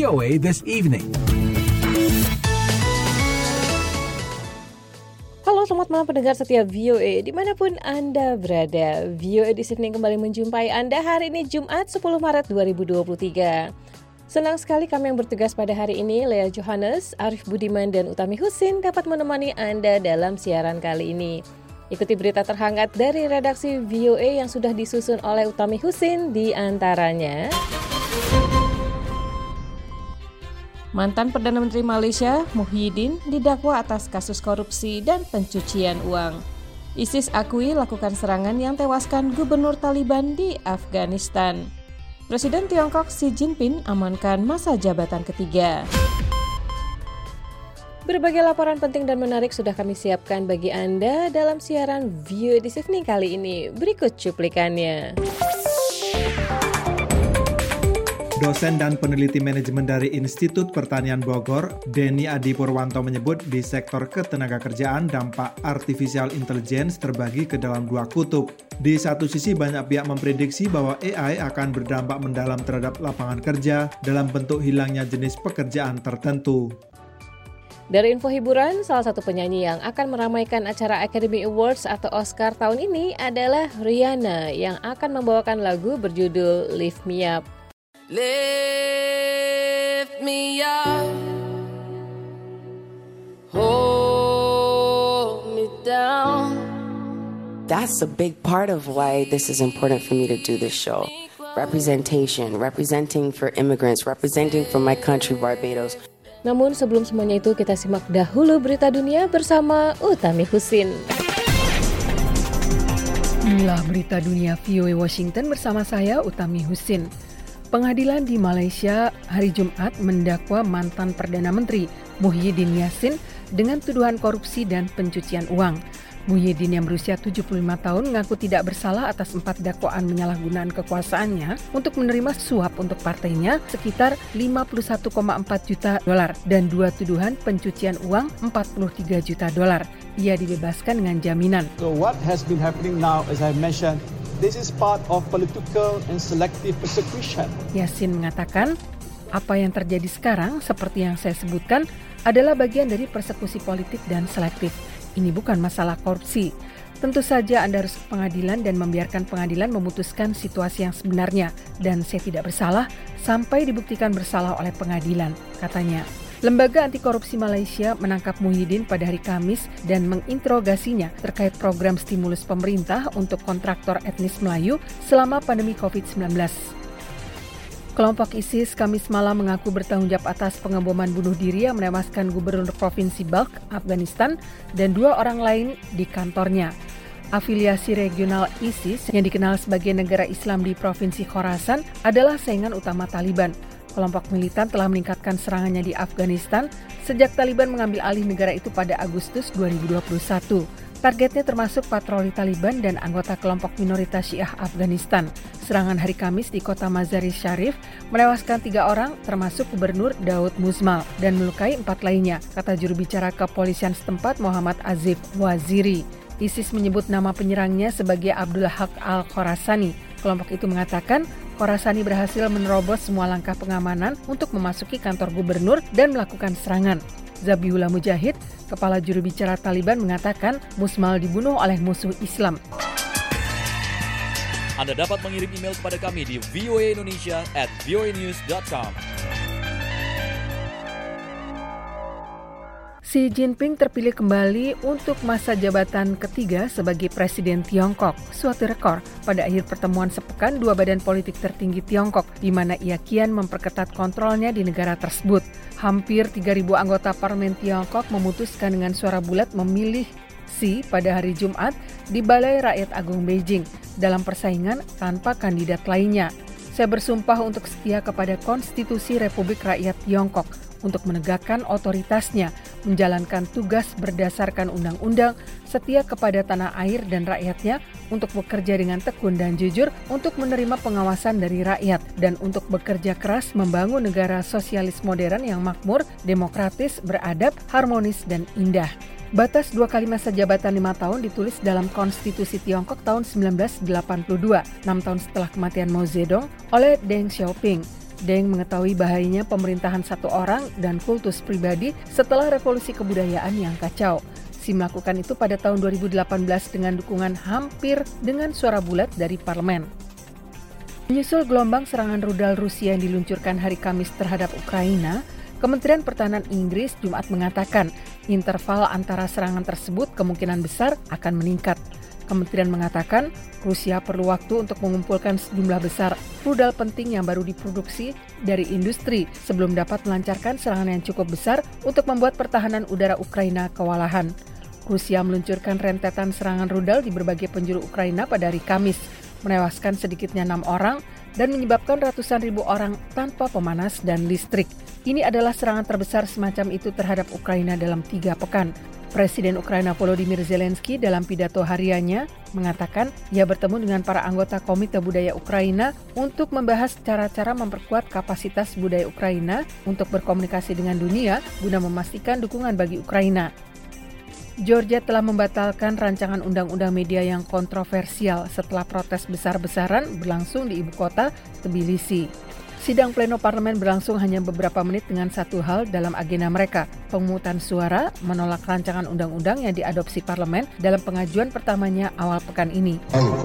VOA This Evening. Halo, selamat malam pendengar setia VOA dimanapun Anda berada. VOA This Evening kembali menjumpai Anda hari ini Jumat 10 Maret 2023. Senang sekali kami yang bertugas pada hari ini, Lea Johannes, Arif Budiman, dan Utami Husin dapat menemani Anda dalam siaran kali ini. Ikuti berita terhangat dari redaksi VOA yang sudah disusun oleh Utami Husin, di antaranya: mantan Perdana Menteri Malaysia, Muhyiddin, didakwa atas kasus korupsi dan pencucian uang. ISIS akui lakukan serangan yang tewaskan gubernur Taliban di Afghanistan. Presiden Tiongkok Xi Jinping amankan masa jabatan ketiga. Berbagai laporan penting dan menarik sudah kami siapkan bagi Anda dalam siaran VOA This Evening kali ini. Berikut cuplikannya. Dosen dan peneliti manajemen dari Institut Pertanian Bogor, Denny Adi Purwanto menyebut di sektor ketenagakerjaan dampak artificial intelligence terbagi ke dalam dua kutub. Di satu sisi banyak pihak memprediksi bahwa AI akan berdampak mendalam terhadap lapangan kerja dalam bentuk hilangnya jenis pekerjaan tertentu. Dari info hiburan, salah satu penyanyi yang akan meramaikan acara Academy Awards atau Oscar tahun ini adalah Rihanna yang akan membawakan lagu berjudul Lift Me Up. Lift me up, hold me down. That's a big part of why this is important for me to do this show. Representation, representing for immigrants, representing for my country, Barbados. Namun sebelum semuanya itu, kita simak dahulu berita dunia bersama Utami Husin. Inilah berita dunia VOA Washington bersama saya, Utami Husin. Pengadilan di Malaysia hari Jumat mendakwa mantan Perdana Menteri Muhyiddin Yassin dengan tuduhan korupsi dan pencucian uang. Muhyiddin yang berusia 75 tahun mengaku tidak bersalah atas 4 dakwaan penyalahgunaan kekuasaannya untuk menerima suap untuk partainya sekitar 51,4 juta dolar dan 2 tuduhan pencucian uang 43 juta dolar. Ia dibebaskan dengan jaminan. So what has been happening now, as I mentioned, this is part of political and selective persecution. Yassin mengatakan, apa yang terjadi sekarang seperti yang saya sebutkan adalah bagian dari persekusi politik dan selektif. Ini bukan masalah korupsi. Tentu saja Anda harus ke pengadilan dan membiarkan pengadilan memutuskan situasi yang sebenarnya. Dan saya tidak bersalah sampai dibuktikan bersalah oleh pengadilan, katanya. Lembaga Anti Korupsi Malaysia menangkap Muhyiddin pada hari Kamis dan menginterogasinya terkait program stimulus pemerintah untuk kontraktor etnis Melayu selama pandemi COVID-19. Kelompok ISIS Kamis malam mengaku bertanggung jawab atas pengeboman bunuh diri yang menewaskan Gubernur Provinsi Balkh, Afghanistan, dan 2 orang lain di kantornya. Afiliasi regional ISIS yang dikenal sebagai negara Islam di Provinsi Khorasan adalah saingan utama Taliban. Kelompok militan telah meningkatkan serangannya di Afghanistan sejak Taliban mengambil alih negara itu pada Agustus 2021. Targetnya termasuk patroli Taliban dan anggota kelompok minoritas Syiah Afghanistan. Serangan hari Kamis di kota Mazar-i-Sharif menewaskan 3 orang termasuk Gubernur Daud Muzmal dan melukai 4 lainnya, kata juru bicara kepolisian setempat Muhammad Azif Waziri. ISIS menyebut nama penyerangnya sebagai Abdul Haq al-Khorasani. Kelompok itu mengatakan Khorasani berhasil menerobos semua langkah pengamanan untuk memasuki kantor gubernur dan melakukan serangan. Zabihullah Mujahid, kepala juru bicara Taliban, mengatakan Muzmal dibunuh oleh musuh Islam. Anda dapat mengirim email kepada kami di voaindonesia@voanews.com. Xi Jinping terpilih kembali untuk masa jabatan ketiga sebagai Presiden Tiongkok, suatu rekor pada akhir pertemuan sepekan 2 badan politik tertinggi Tiongkok, di mana ia kian memperketat kontrolnya di negara tersebut. Hampir 3.000 anggota parlemen Tiongkok memutuskan dengan suara bulat memilih Xi pada hari Jumat di Balai Rakyat Agung Beijing dalam persaingan tanpa kandidat lainnya. Saya bersumpah untuk setia kepada Konstitusi Republik Rakyat Tiongkok untuk menegakkan otoritasnya, menjalankan tugas berdasarkan undang-undang, setia kepada tanah air dan rakyatnya, untuk bekerja dengan tekun dan jujur, untuk menerima pengawasan dari rakyat, dan untuk bekerja keras membangun negara sosialis modern yang makmur, demokratis, beradab, harmonis, dan indah. Batas 2 kali masa jabatan 5 tahun ditulis dalam Konstitusi Tiongkok tahun 1982, 6 tahun setelah kematian Mao Zedong oleh Deng Xiaoping. Deng mengetahui bahayanya pemerintahan satu orang dan kultus pribadi setelah revolusi kebudayaan yang kacau. Xi melakukan itu pada tahun 2018 dengan dukungan hampir dengan suara bulat dari parlemen. Menyusul gelombang serangan rudal Rusia yang diluncurkan hari Kamis terhadap Ukraina, Kementerian Pertahanan Inggris Jumat mengatakan interval antara serangan tersebut kemungkinan besar akan meningkat. Kementerian mengatakan Rusia perlu waktu untuk mengumpulkan sejumlah besar rudal penting yang baru diproduksi dari industri sebelum dapat melancarkan serangan yang cukup besar untuk membuat pertahanan udara Ukraina kewalahan. Rusia meluncurkan rentetan serangan rudal di berbagai penjuru Ukraina pada hari Kamis, menewaskan sedikitnya 6 orang dan menyebabkan ratusan ribu orang tanpa pemanas dan listrik. Ini adalah serangan terbesar semacam itu terhadap Ukraina dalam 3 pekan. Presiden Ukraina Volodymyr Zelensky dalam pidato hariannya mengatakan ia bertemu dengan para anggota Komite Budaya Ukraina untuk membahas cara-cara memperkuat kapasitas budaya Ukraina untuk berkomunikasi dengan dunia guna memastikan dukungan bagi Ukraina. Georgia telah membatalkan rancangan undang-undang media yang kontroversial setelah protes besar-besaran berlangsung di ibu kota, Tbilisi. Sidang pleno parlemen berlangsung hanya beberapa menit dengan satu hal dalam agenda mereka, pemungutan suara menolak rancangan undang-undang yang diadopsi parlemen dalam pengajuan pertamanya awal pekan ini.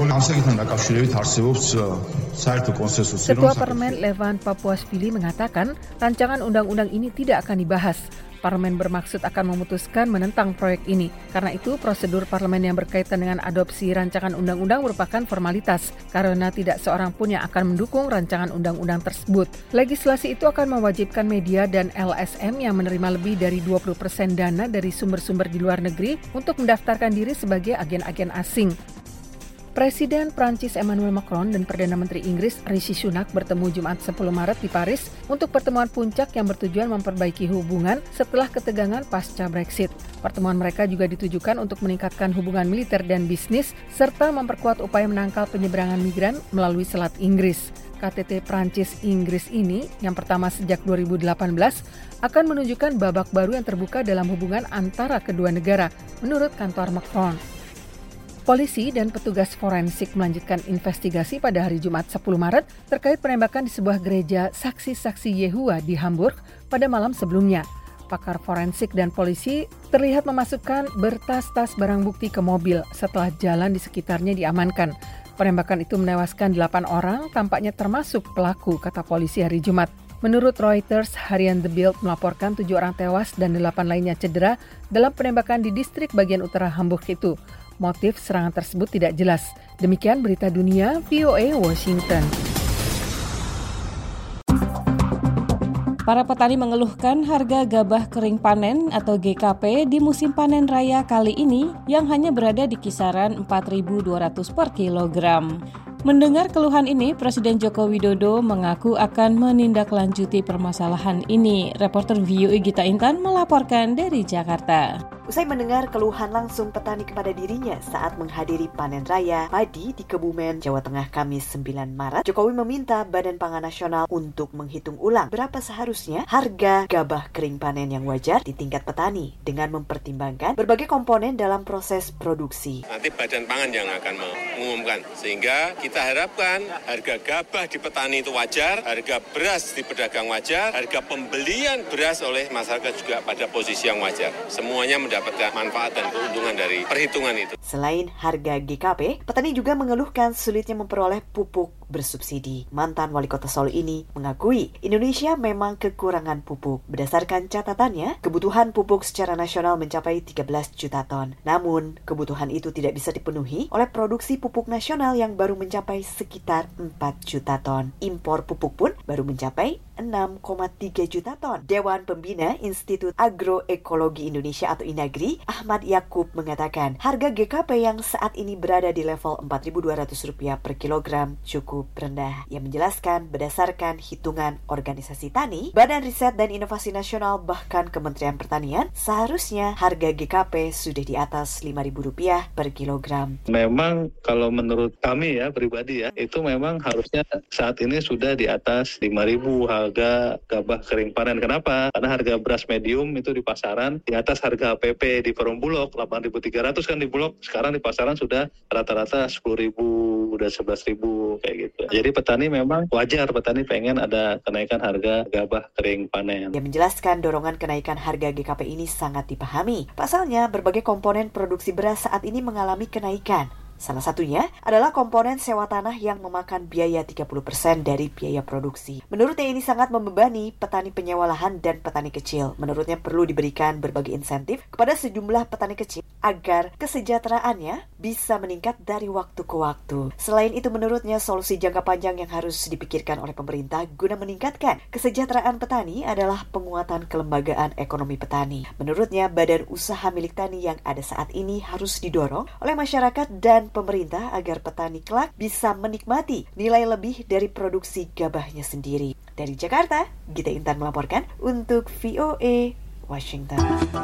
Ketua Parlemen Levan Papuashvili mengatakan rancangan undang-undang ini tidak akan dibahas. Parlemen bermaksud akan memutuskan menentang proyek ini. Karena itu, prosedur parlemen yang berkaitan dengan adopsi rancangan undang-undang merupakan formalitas, karena tidak seorang pun yang akan mendukung rancangan undang-undang tersebut. Legislasi itu akan mewajibkan media dan LSM yang menerima lebih dari 20% dana dari sumber-sumber di luar negeri untuk mendaftarkan diri sebagai agen-agen asing. Presiden Prancis Emmanuel Macron dan Perdana Menteri Inggris Rishi Sunak bertemu Jumat 10 Maret di Paris untuk pertemuan puncak yang bertujuan memperbaiki hubungan setelah ketegangan pasca Brexit. Pertemuan mereka juga ditujukan untuk meningkatkan hubungan militer dan bisnis serta memperkuat upaya menangkal penyeberangan migran melalui Selat Inggris. KTT Prancis-Inggris ini, yang pertama sejak 2018, akan menunjukkan babak baru yang terbuka dalam hubungan antara kedua negara, menurut kantor Macron. Polisi dan petugas forensik melanjutkan investigasi pada hari Jumat 10 Maret terkait penembakan di sebuah gereja saksi-saksi Yehua di Hamburg pada malam sebelumnya. Pakar forensik dan polisi terlihat memasukkan bertas-tas barang bukti ke mobil setelah jalan di sekitarnya diamankan. Penembakan itu menewaskan 8 orang, tampaknya termasuk pelaku, kata polisi hari Jumat. Menurut Reuters, harian The Bild melaporkan 7 orang tewas dan 8 lainnya cedera dalam penembakan di distrik bagian utara Hamburg itu. Motif serangan tersebut tidak jelas. Demikian berita dunia VOA Washington. Para petani mengeluhkan harga gabah kering panen atau GKP di musim panen raya kali ini yang hanya berada di kisaran 4.200 per kilogram. Mendengar keluhan ini, Presiden Joko Widodo mengaku akan menindaklanjuti permasalahan ini. Reporter VOA Gita Intan melaporkan dari Jakarta. Usai mendengar keluhan langsung petani kepada dirinya saat menghadiri panen raya padi di Kebumen, Jawa Tengah Kamis 9 Maret, Jokowi meminta Badan Pangan Nasional untuk menghitung ulang berapa seharusnya harga gabah kering panen yang wajar di tingkat petani dengan mempertimbangkan berbagai komponen dalam proses produksi. Nanti Badan Pangan yang akan mengumumkan, sehingga kita harapkan harga gabah di petani itu wajar, harga beras di pedagang wajar, harga pembelian beras oleh masyarakat juga pada posisi yang wajar. Semuanya mendapatkan manfaat dan keuntungan dari perhitungan itu. Selain harga GKP, petani juga mengeluhkan sulitnya memperoleh pupuk bersubsidi. Mantan Wali Kota Solo ini mengakui Indonesia memang kekurangan pupuk. Berdasarkan catatannya, kebutuhan pupuk secara nasional mencapai 13 juta ton. Namun, kebutuhan itu tidak bisa dipenuhi oleh produksi pupuk nasional yang baru mencapai sekitar 4 juta ton. Impor pupuk pun baru mencapai 6,3 juta ton. Dewan Pembina Institut Agroekologi Indonesia atau INAGRI, Ahmad Yakub mengatakan harga GKP yang saat ini berada di level Rp4.200 per kilogram cukup rendah. Ia menjelaskan berdasarkan hitungan organisasi tani, Badan Riset dan Inovasi Nasional bahkan Kementerian Pertanian, seharusnya harga GKP sudah di atas Rp5.000 per kilogram. Memang kalau menurut kami ya pribadi ya, itu memang harusnya saat ini sudah di atas Rp5.000 harga gabah kering panen. Kenapa? Karena harga beras medium itu di pasaran di atas harga PP di Perumbulok 8.300 kan di Bulog. Sekarang di pasaran sudah rata-rata 10.800 udah 11.000 kayak gitu. Jadi petani memang wajar, petani pengen ada kenaikan harga gabah kering panen. Dia menjelaskan dorongan kenaikan harga GKP ini sangat dipahami. Pasalnya, berbagai komponen produksi beras saat ini mengalami kenaikan. Salah satunya adalah komponen sewa tanah yang memakan biaya 30% dari biaya produksi. Menurutnya ini sangat membebani petani penyewa lahan dan petani kecil. Menurutnya perlu diberikan berbagai insentif kepada sejumlah petani kecil agar kesejahteraannya bisa meningkat dari waktu ke waktu. Selain itu menurutnya solusi jangka panjang yang harus dipikirkan oleh pemerintah guna meningkatkan kesejahteraan petani adalah penguatan kelembagaan ekonomi petani. Menurutnya badan usaha milik tani yang ada saat ini harus didorong oleh masyarakat dan pemerintah agar petani kelak bisa menikmati nilai lebih dari produksi gabahnya sendiri. Dari Jakarta, Gita Intan melaporkan untuk VOA Washington.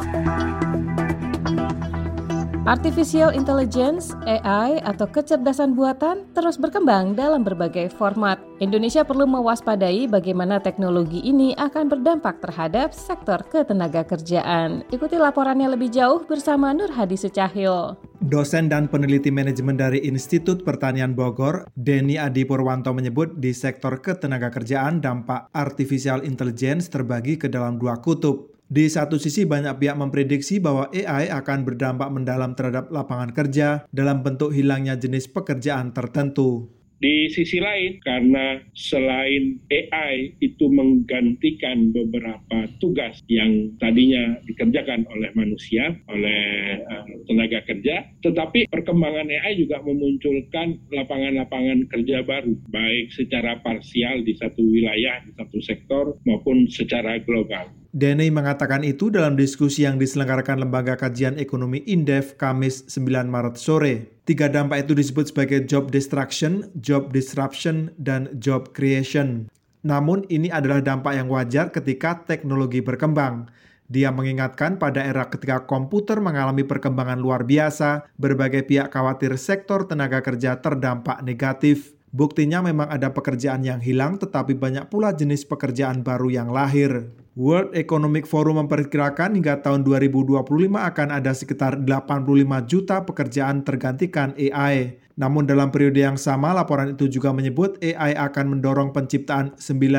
Artificial Intelligence, AI atau kecerdasan buatan terus berkembang dalam berbagai format. Indonesia perlu mewaspadai bagaimana teknologi ini akan berdampak terhadap sektor ketenagakerjaan. Ikuti laporannya lebih jauh bersama Nur Hadi Sucahyo. Dosen dan peneliti manajemen dari Institut Pertanian Bogor, Denny Adi Purwanto menyebut di sektor ketenagakerjaan dampak artificial intelligence terbagi ke dalam dua kutub. Di satu sisi banyak pihak memprediksi bahwa AI akan berdampak mendalam terhadap lapangan kerja dalam bentuk hilangnya jenis pekerjaan tertentu. Di sisi lain, karena selain AI itu menggantikan beberapa tugas yang tadinya dikerjakan oleh manusia, oleh tenaga kerja, tetapi perkembangan AI juga memunculkan lapangan-lapangan kerja baru, baik secara parsial di satu wilayah, di satu sektor, maupun secara global. Denny mengatakan itu dalam diskusi yang diselenggarakan Lembaga Kajian Ekonomi Indef Kamis 9 Maret sore. 3 dampak itu disebut sebagai job destruction, job disruption, dan job creation. Namun ini adalah dampak yang wajar ketika teknologi berkembang. Dia mengingatkan pada era ketika komputer mengalami perkembangan luar biasa, berbagai pihak khawatir sektor tenaga kerja terdampak negatif. Buktinya memang ada pekerjaan yang hilang, tetapi banyak pula jenis pekerjaan baru yang lahir. World Economic Forum memperkirakan hingga tahun 2025 akan ada sekitar 85 juta pekerjaan tergantikan AI. Namun dalam periode yang sama, laporan itu juga menyebut AI akan mendorong penciptaan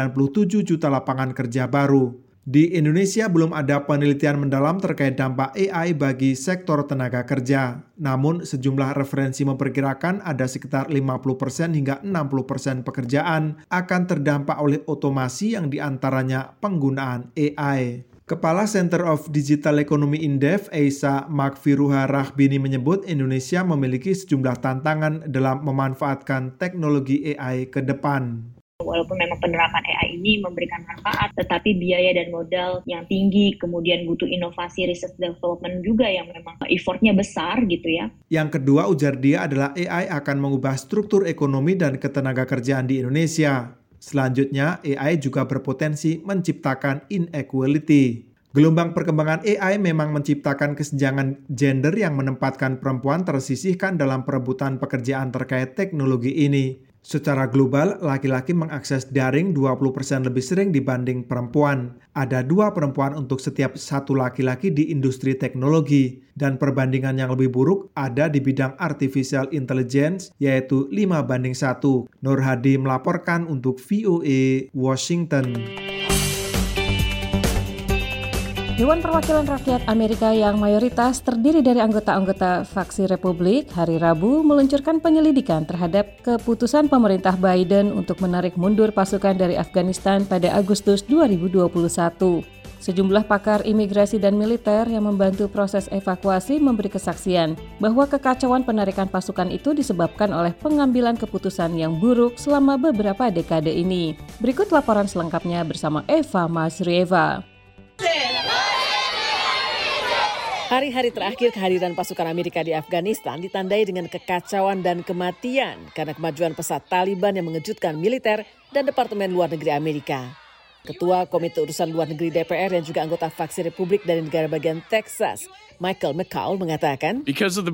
97 juta lapangan kerja baru. Di Indonesia belum ada penelitian mendalam terkait dampak AI bagi sektor tenaga kerja. Namun sejumlah referensi memperkirakan ada sekitar 50% hingga 60% pekerjaan akan terdampak oleh otomasi yang diantaranya penggunaan AI. Kepala Center of Digital Economy Indef, Eisa Makfiruha Rahbini menyebut Indonesia memiliki sejumlah tantangan dalam memanfaatkan teknologi AI ke depan. Walaupun memang penerapan AI ini memberikan manfaat, tetapi biaya dan modal yang tinggi, kemudian butuh inovasi research development juga yang memang effortnya besar gitu ya. Yang kedua, ujar dia, adalah AI akan mengubah struktur ekonomi dan ketenagakerjaan di Indonesia. Selanjutnya, AI juga berpotensi menciptakan inequality. Gelombang perkembangan AI memang menciptakan kesenjangan gender yang menempatkan perempuan tersisihkan dalam perebutan pekerjaan terkait teknologi ini. Secara global, laki-laki mengakses daring 20% lebih sering dibanding perempuan. Ada 2 perempuan untuk setiap 1 laki-laki di industri teknologi. Dan perbandingan yang lebih buruk ada di bidang artificial intelligence, yaitu 5:1. Nur Hadi melaporkan untuk VOA Washington. Dewan Perwakilan Rakyat Amerika yang mayoritas terdiri dari anggota-anggota faksi Republik hari Rabu meluncurkan penyelidikan terhadap keputusan pemerintah Biden untuk menarik mundur pasukan dari Afghanistan pada Agustus 2021. Sejumlah pakar imigrasi dan militer yang membantu proses evakuasi memberi kesaksian bahwa kekacauan penarikan pasukan itu disebabkan oleh pengambilan keputusan yang buruk selama beberapa dekade ini. Berikut laporan selengkapnya bersama Eva Mazrieva. Hari-hari terakhir kehadiran pasukan Amerika di Afghanistan ditandai dengan kekacauan dan kematian karena kemajuan pesat Taliban yang mengejutkan militer dan Departemen Luar Negeri Amerika. Ketua Komite Urusan Luar Negeri DPR yang juga anggota fraksi Republik dari negara bagian Texas, Michael McCaul mengatakan,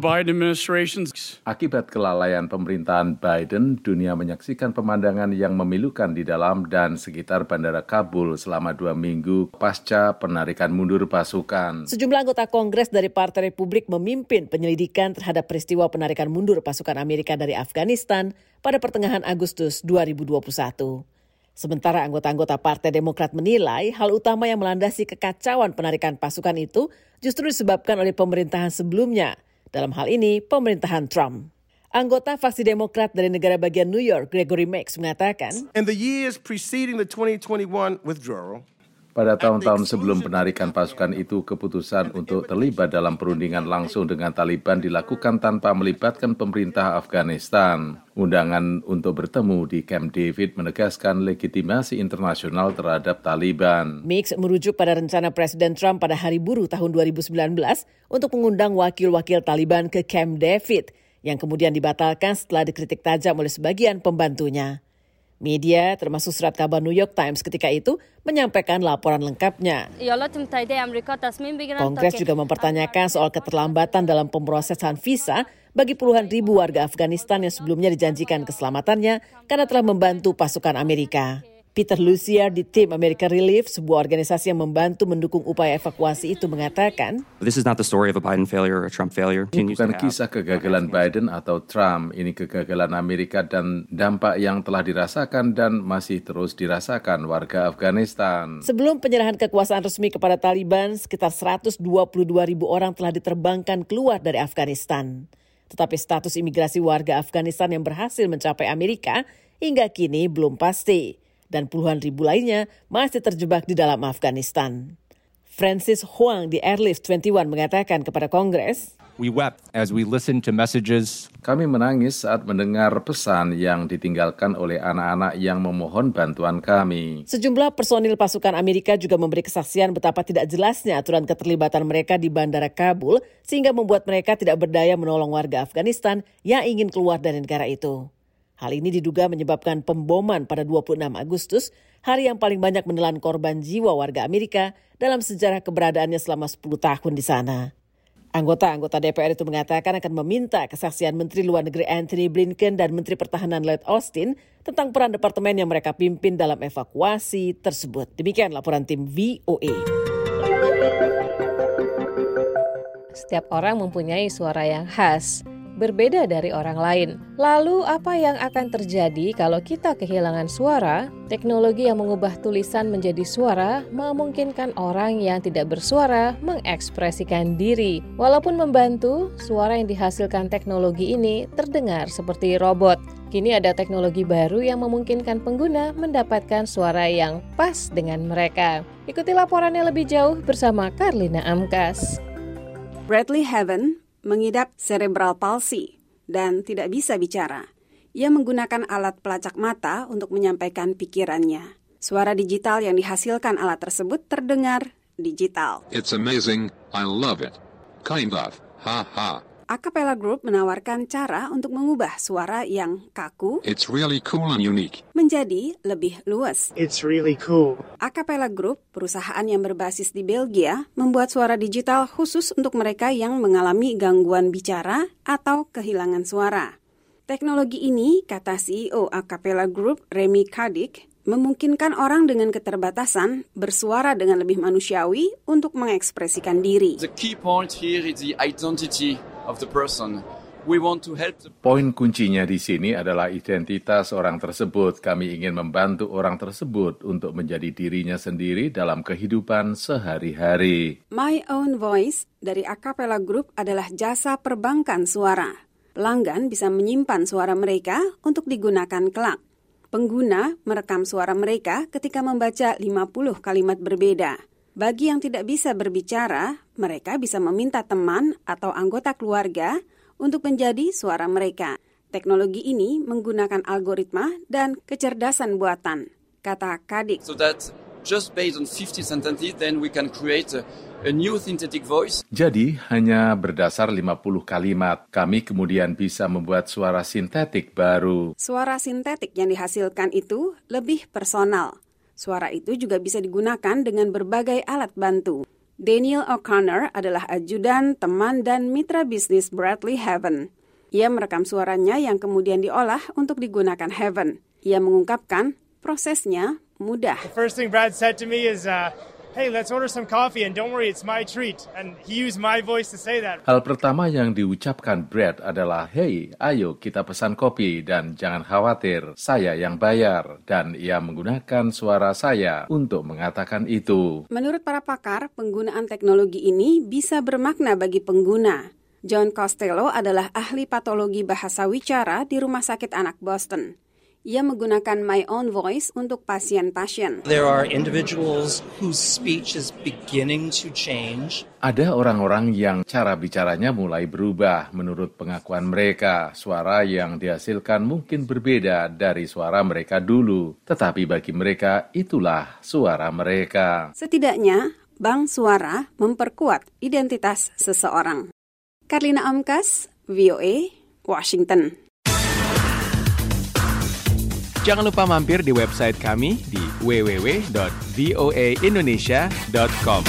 akibat kelalaian pemerintahan Biden, dunia menyaksikan pemandangan yang memilukan di dalam dan sekitar Bandara Kabul selama 2 minggu pasca penarikan mundur pasukan. Sejumlah anggota Kongres dari Partai Republik memimpin penyelidikan terhadap peristiwa penarikan mundur pasukan Amerika dari Afghanistan pada pertengahan Agustus 2021. Sementara anggota-anggota Partai Demokrat menilai hal utama yang melandasi kekacauan penarikan pasukan itu justru disebabkan oleh pemerintahan sebelumnya, dalam hal ini pemerintahan Trump. Anggota fraksi Demokrat dari negara bagian New York, Gregory Meeks, mengatakan, In the years preceding the 2021 withdrawal, pada tahun-tahun sebelum penarikan pasukan itu, keputusan untuk terlibat dalam perundingan langsung dengan Taliban dilakukan tanpa melibatkan pemerintah Afghanistan. Undangan untuk bertemu di Camp David menegaskan legitimasi internasional terhadap Taliban. Meeks merujuk pada rencana Presiden Trump pada Hari Buruh tahun 2019 untuk mengundang wakil-wakil Taliban ke Camp David, yang kemudian dibatalkan setelah dikritik tajam oleh sebagian pembantunya. Media, termasuk surat kabar New York Times ketika itu, menyampaikan laporan lengkapnya. Kongres juga mempertanyakan soal keterlambatan dalam pemrosesan visa bagi puluhan ribu warga Afghanistan yang sebelumnya dijanjikan keselamatannya karena telah membantu pasukan Amerika. Peter Lucier di Team American Relief, sebuah organisasi yang membantu mendukung upaya evakuasi itu, mengatakan, This is not the story of a Biden failure or a Trump failure. Ini bukan kisah kegagalan Biden atau Trump, ini kegagalan Amerika dan dampak yang telah dirasakan dan masih terus dirasakan warga Afghanistan. Sebelum penyerahan kekuasaan resmi kepada Taliban, sekitar 122 ribu orang telah diterbangkan keluar dari Afghanistan. Tetapi status imigrasi warga Afghanistan yang berhasil mencapai Amerika hingga kini belum pasti. Dan puluhan ribu lainnya masih terjebak di dalam Afghanistan. Francis Huang di Airlift 21 mengatakan kepada Kongres, We wept as we listened to messages. Kami menangis saat mendengar pesan yang ditinggalkan oleh anak-anak yang memohon bantuan kami. Sejumlah personil pasukan Amerika juga memberi kesaksian betapa tidak jelasnya aturan keterlibatan mereka di Bandara Kabul sehingga membuat mereka tidak berdaya menolong warga Afghanistan yang ingin keluar dari negara itu. Hal ini diduga menyebabkan pemboman pada 26 Agustus, hari yang paling banyak menelan korban jiwa warga Amerika dalam sejarah keberadaannya selama 10 tahun di sana. Anggota DPR itu mengatakan akan meminta kesaksian Menteri Luar Negeri Antony Blinken dan Menteri Pertahanan Lloyd Austin tentang peran departemen yang mereka pimpin dalam evakuasi tersebut. Demikian laporan tim VOA. Setiap orang mempunyai suara yang khas, berbeda dari orang lain. Lalu apa yang akan terjadi kalau kita kehilangan suara? Teknologi yang mengubah tulisan menjadi suara memungkinkan orang yang tidak bersuara mengekspresikan diri. Walaupun membantu, suara yang dihasilkan teknologi ini terdengar seperti robot. Kini ada teknologi baru yang memungkinkan pengguna mendapatkan suara yang pas dengan mereka. Ikuti laporannya lebih jauh bersama Karlina Amkas. Bradley Heaven mengidap cerebral palsy dan tidak bisa bicara. Ia menggunakan alat pelacak mata untuk menyampaikan pikirannya. Suara digital yang dihasilkan alat tersebut terdengar digital. It's amazing, I love it. Kind of, ha ha. A Cappella Group menawarkan cara untuk mengubah suara yang kaku It's really cool and unique. menjadi lebih luas. It's really cool. A Cappella Group, perusahaan yang berbasis di Belgia, membuat suara digital khusus untuk mereka yang mengalami gangguan bicara atau kehilangan suara. Teknologi ini, kata CEO A Cappella Group, Remy Kadik, memungkinkan orang dengan keterbatasan bersuara dengan lebih manusiawi untuk mengekspresikan diri. The key point here is the identity of the person. We want to help the... Poin kuncinya di sini adalah identitas orang tersebut. Kami ingin membantu orang tersebut untuk menjadi dirinya sendiri dalam kehidupan sehari-hari. My Own Voice dari A Cappella Group adalah jasa perbankan suara. Pelanggan bisa menyimpan suara mereka untuk digunakan kelak. Pengguna merekam suara mereka ketika membaca 50 kalimat berbeda. Bagi yang tidak bisa berbicara, mereka bisa meminta teman atau anggota keluarga untuk menjadi suara mereka. Teknologi ini menggunakan algoritma dan kecerdasan buatan, kata Kadik. So that just based on 50 sentences, then we can create a new synthetic voice. Jadi, hanya berdasar 50 kalimat, kami kemudian bisa membuat suara sintetik baru. Suara sintetik yang dihasilkan itu lebih personal. Suara itu juga bisa digunakan dengan berbagai alat bantu. Daniel O'Connor adalah ajudan, teman, dan mitra bisnis Bradley Heaven. Ia merekam suaranya yang kemudian diolah untuk digunakan Heaven. Ia mengungkapkan prosesnya mudah. The first thing Brad said to me is, hey, let's order some coffee and don't worry, it's my treat. And he used my voice to say that. Hal pertama yang diucapkan Brad adalah, hey, ayo kita pesan kopi dan jangan khawatir, saya yang bayar. Dan ia menggunakan suara saya untuk mengatakan itu. Menurut para pakar, penggunaan teknologi ini bisa bermakna bagi pengguna. John Costello adalah ahli patologi bahasa wicara di Rumah Sakit Anak Boston. Ia menggunakan My Own Voice untuk pasien-pasien. There are individuals whose speech is beginning to change. Ada orang-orang yang cara bicaranya mulai berubah menurut pengakuan mereka. Suara yang dihasilkan mungkin berbeda dari suara mereka dulu, tetapi bagi mereka itulah suara mereka. Setidaknya, bank suara memperkuat identitas seseorang. Karlina Amkas, VOA, Washington. Jangan lupa mampir di website kami di www.voaindonesia.com.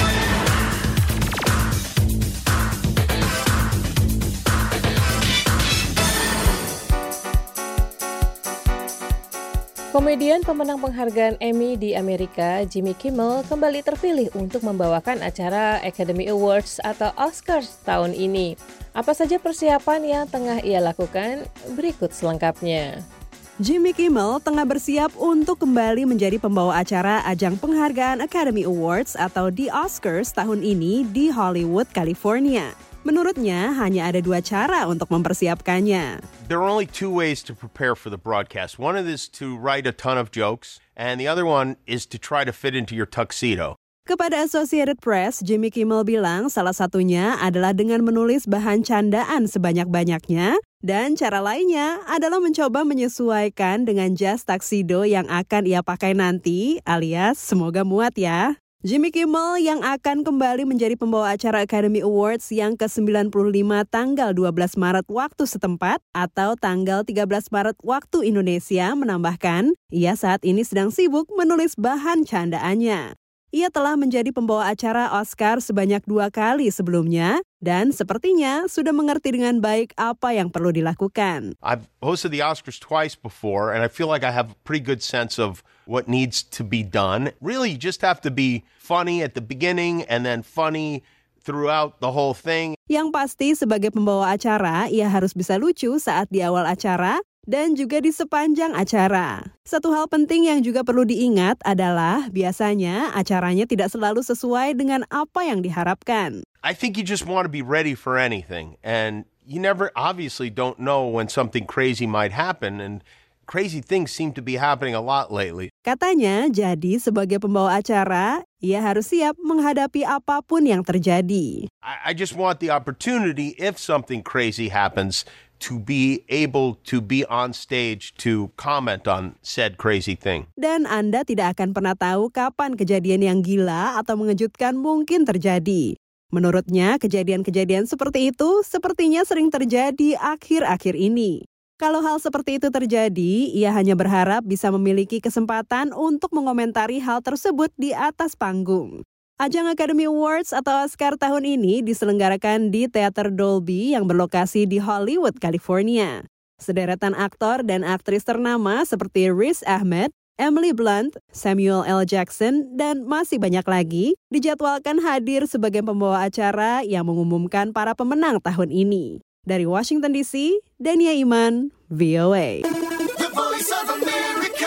Komedian pemenang penghargaan Emmy di Amerika, Jimmy Kimmel, kembali terpilih untuk membawakan acara Academy Awards atau Oscars tahun ini. Apa saja persiapan yang tengah ia lakukan? Berikut selengkapnya. Jimmy Kimmel tengah bersiap untuk kembali menjadi pembawa acara ajang penghargaan Academy Awards atau The Oscars tahun ini di Hollywood, California. Menurutnya, hanya ada 2 cara untuk mempersiapkannya. There are only 2 ways to prepare for the broadcast. One is to write a ton of jokes, and the other one is to try to fit into your tuxedo. Kepada Associated Press, Jimmy Kimmel bilang salah satunya adalah dengan menulis bahan candaan sebanyak-banyaknya, dan cara lainnya adalah mencoba menyesuaikan dengan jas tuxedo yang akan ia pakai nanti, alias semoga muat ya. Jimmy Kimmel yang akan kembali menjadi pembawa acara Academy Awards yang ke-95 tanggal 12 Maret waktu setempat atau tanggal 13 Maret waktu Indonesia menambahkan, ia saat ini sedang sibuk menulis bahan candaannya. Ia telah menjadi pembawa acara Oscar sebanyak 2 kali sebelumnya dan sepertinya sudah mengerti dengan baik apa yang perlu dilakukan. I've hosted the Oscars twice before and I feel like I have a pretty good sense of what needs to be done. Really, you just have to be funny at the beginning and then funny throughout the whole thing. Yang pasti sebagai pembawa acara, ia harus bisa lucu saat di awal acara dan juga di sepanjang acara. Satu hal penting yang juga perlu diingat adalah biasanya acaranya tidak selalu sesuai dengan apa yang diharapkan. I think you just want to be ready for anything. And you never obviously don't know when something crazy might happen. And crazy things seem to be happening a lot lately. Katanya, jadi sebagai pembawa acara, ia harus siap menghadapi apapun yang terjadi. I just want the opportunity, if something crazy happens, to be able to be on stage to comment on said crazy thing. Dan Anda tidak akan pernah tahu kapan kejadian yang gila atau mengejutkan mungkin terjadi. Menurutnya, kejadian-kejadian seperti itu sepertinya sering terjadi akhir-akhir ini. Kalau hal seperti itu terjadi, ia hanya berharap bisa memiliki kesempatan untuk mengomentari hal tersebut di atas panggung. Ajang Academy Awards atau Oscar tahun ini diselenggarakan di Teater Dolby yang berlokasi di Hollywood, California. Sederetan aktor dan aktris ternama seperti Riz Ahmed, Emily Blunt, Samuel L. Jackson, dan masih banyak lagi dijadwalkan hadir sebagai pembawa acara yang mengumumkan para pemenang tahun ini. Dari Washington DC, Dania Iman, VOA. The Voice of America,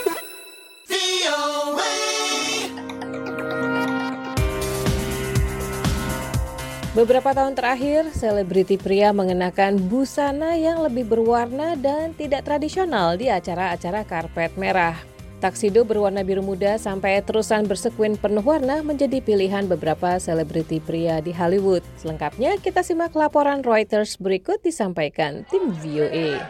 VOA. Beberapa tahun terakhir, selebriti pria mengenakan busana yang lebih berwarna dan tidak tradisional di acara-acara karpet merah. Taksido berwarna biru muda sampai terusan bersekuin penuh warna menjadi pilihan beberapa selebriti pria di Hollywood. Selengkapnya kita simak laporan Reuters berikut disampaikan tim VOA.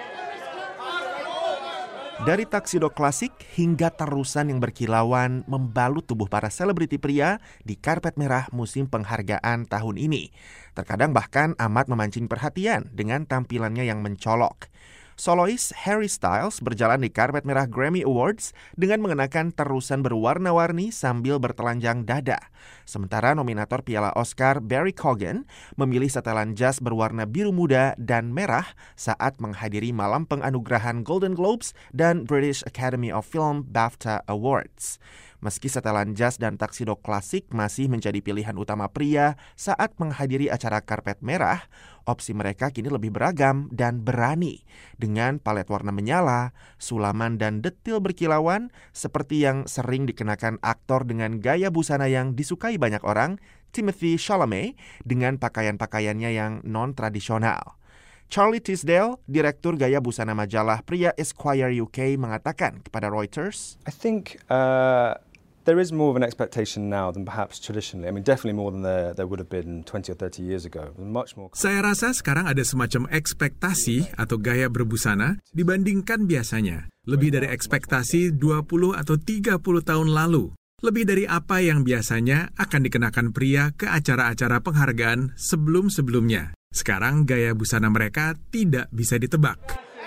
Dari taksido klasik hingga terusan yang berkilauan membalut tubuh para selebriti pria di karpet merah musim penghargaan tahun ini. Terkadang bahkan amat memancing perhatian dengan tampilannya yang mencolok. Solois Harry Styles berjalan di karpet merah Grammy Awards dengan mengenakan terusan berwarna-warni sambil bertelanjang dada. Sementara nominator Piala Oscar Barry Keoghan memilih setelan jas berwarna biru muda dan merah saat menghadiri malam penganugerahan Golden Globes dan British Academy of Film BAFTA Awards. Meski setelan jas dan taksido klasik masih menjadi pilihan utama pria saat menghadiri acara karpet merah, opsi mereka kini lebih beragam dan berani dengan palet warna menyala, sulaman dan detil berkilauan seperti yang sering dikenakan aktor dengan gaya busana yang disukai banyak orang, Timothée Chalamet, dengan pakaian-pakaiannya yang non-tradisional. Charlie Tisdale, direktur gaya busana majalah pria Esquire UK, mengatakan kepada Reuters, I think there is more of an expectation now than perhaps traditionally. I mean, definitely more than there would have been 20 or 30 years ago. Much more. Saya rasa sekarang ada semacam ekspektasi atau gaya berbusana dibandingkan biasanya. Lebih dari ekspektasi 20 atau 30 tahun lalu. Lebih dari apa yang biasanya akan dikenakan pria ke acara-acara penghargaan sebelum-sebelumnya. Sekarang gaya busana mereka tidak bisa ditebak.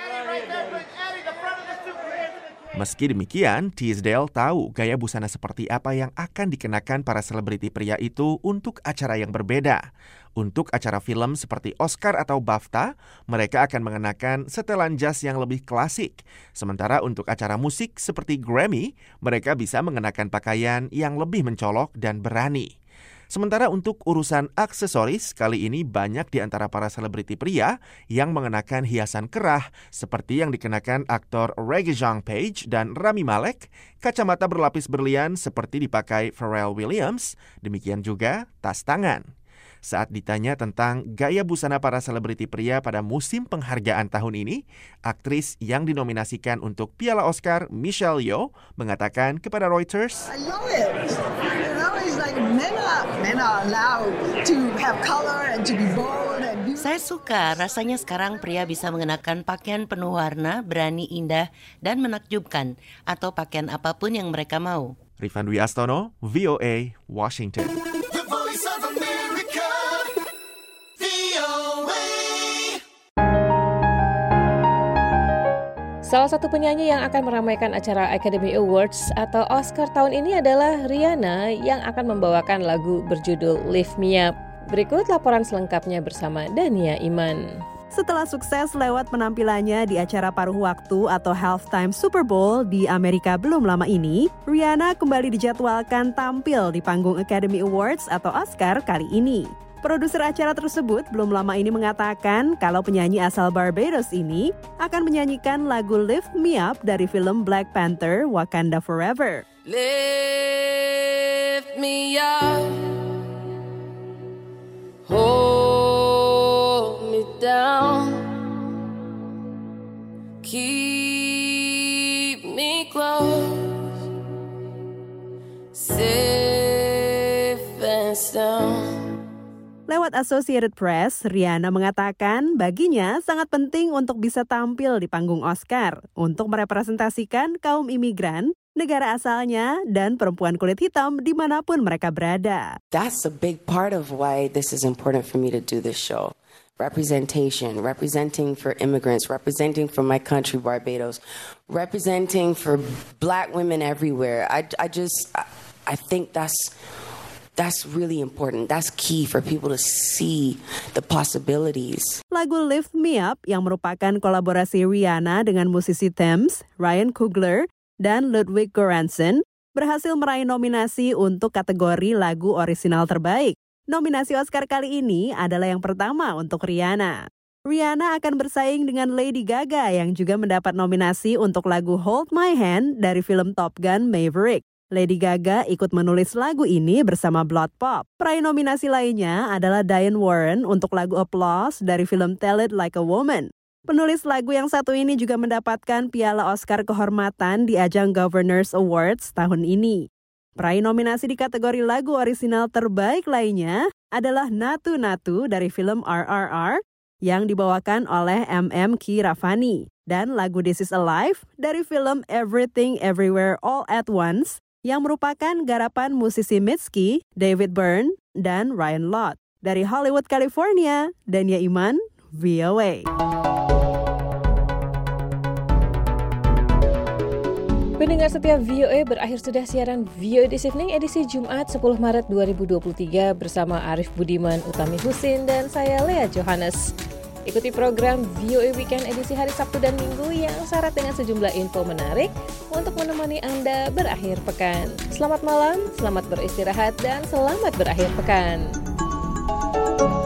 Meski demikian, Tisdale tahu gaya busana seperti apa yang akan dikenakan para selebriti pria itu untuk acara yang berbeda. Untuk acara film seperti Oscar atau BAFTA, mereka akan mengenakan setelan jas yang lebih klasik. Sementara untuk acara musik seperti Grammy, mereka bisa mengenakan pakaian yang lebih mencolok dan berani. Sementara untuk urusan aksesoris, kali ini banyak di antara para selebriti pria yang mengenakan hiasan kerah seperti yang dikenakan aktor Regé-Jean Page dan Rami Malek, kacamata berlapis berlian seperti dipakai Pharrell Williams, demikian juga tas tangan. Saat ditanya tentang gaya busana para selebriti pria pada musim penghargaan tahun ini, aktris yang dinominasikan untuk Piala Oscar, Michelle Yeoh, mengatakan kepada Reuters, I love it. You know, it's like men are allowed to have color and to be bold and beautiful. Saya suka, rasanya sekarang pria bisa mengenakan pakaian penuh warna, berani, indah, dan menakjubkan, atau pakaian apapun yang mereka mau. Rifan Dwi Astono, VOA, Washington. Salah satu penyanyi yang akan meramaikan acara Academy Awards atau Oscar tahun ini adalah Rihanna yang akan membawakan lagu berjudul Lift Me Up. Berikut laporan selengkapnya bersama Dania Iman. Setelah sukses lewat penampilannya di acara paruh waktu atau halftime Super Bowl di Amerika belum lama ini, Rihanna kembali dijadwalkan tampil di panggung Academy Awards atau Oscar kali ini. Produser acara tersebut belum lama ini mengatakan kalau penyanyi asal Barbados ini akan menyanyikan lagu Lift Me Up dari film Black Panther Wakanda Forever. Lift me up, hold me down, keep me close, safe and sound. Lewat Associated Press, Rihanna mengatakan baginya sangat penting untuk bisa tampil di panggung Oscar untuk merepresentasikan kaum imigran, negara asalnya, dan perempuan kulit hitam dimanapun mereka berada. That's a big part of why this is important for me to do this show. Representation, representing for immigrants, representing for my country, Barbados, representing for black women everywhere. I think that's really important. That's key for people to see the possibilities. Lagu Lift Me Up yang merupakan kolaborasi Rihanna dengan musisi Thames, Ryan Coogler, dan Ludwig Göransson berhasil meraih nominasi untuk kategori lagu orisinal terbaik. Nominasi Oscar kali ini adalah yang pertama untuk Rihanna. Rihanna akan bersaing dengan Lady Gaga yang juga mendapat nominasi untuk lagu Hold My Hand dari film Top Gun Maverick. Lady Gaga ikut menulis lagu ini bersama Blood Pop. Peraih nominasi lainnya adalah Diane Warren untuk lagu Applause dari film Tell It Like a Woman. Penulis lagu yang satu ini juga mendapatkan piala Oscar kehormatan di ajang Governors Awards tahun ini. Peraih nominasi di kategori lagu orisinal terbaik lainnya adalah Natu Natu dari film RRR yang dibawakan oleh M.M. Keeravani dan lagu This Is Alive dari film Everything Everywhere All at Once yang merupakan garapan musisi Mitski, David Byrne, dan Ryan Lott. Dari Hollywood, California, Dania Iman, VOA. Pendengar setiap VOA, berakhir sudah siaran VOA This Evening edisi Jumat 10 Maret 2023 bersama Arif Budiman, Utami Husin, dan saya Lea Johannes. Ikuti program VOA Weekend edisi hari Sabtu dan Minggu yang syarat dengan sejumlah info menarik untuk menemani Anda berakhir pekan. Selamat malam, selamat beristirahat, dan selamat berakhir pekan.